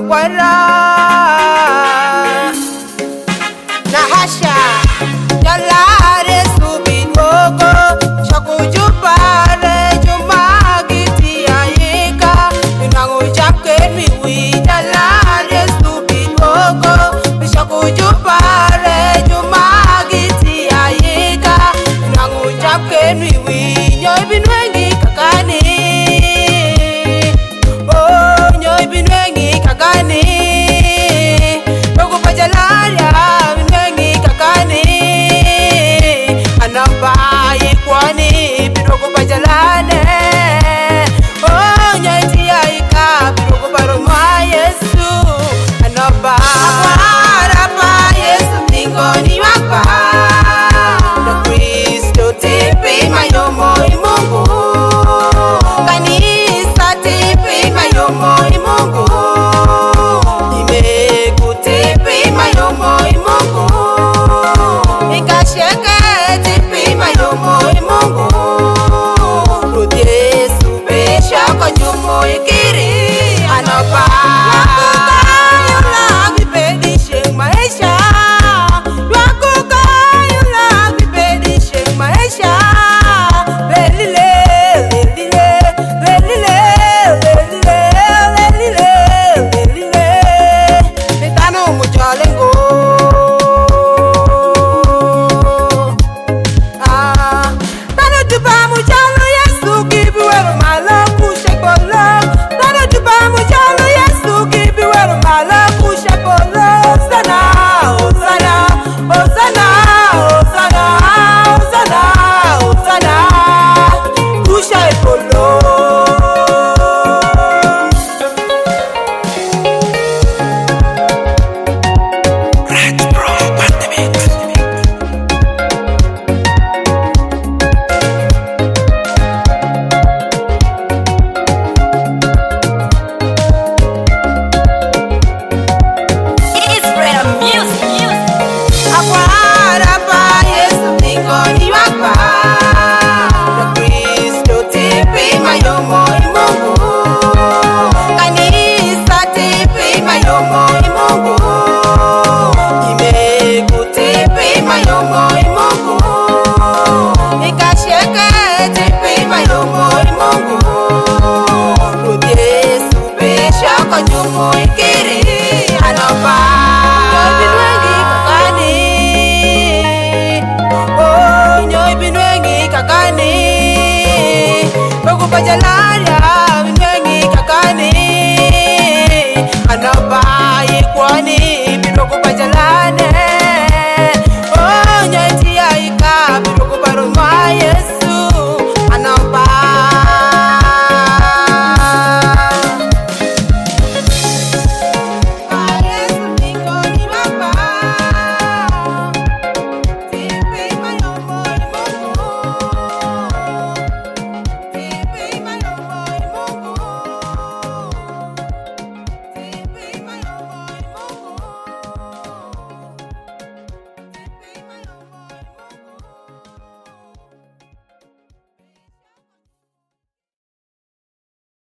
kwara na hasha jalare subinoko shakujupare jumagiti ayika nango japke miwi jalare subinoko shakujupare jumagiti ayika nango japke miwi nyoy binwengi kakani nyoy binwengi kakani Bogo pajalaria binwengi kakani Anabai kwani bidogo pajalane nyoy tiyaika bidogo baroma Yesu Anabai pa Yesu tingoni wapa Na Kristo tipi mayomo imungu Kanisa tipi mayomo imungu Imegu tipi mayomo imungu Ikasheke tipi mayomo imungu Rudi Yesu besha kwa nyumo ikiri Anapa Kakani, Bogo Pajala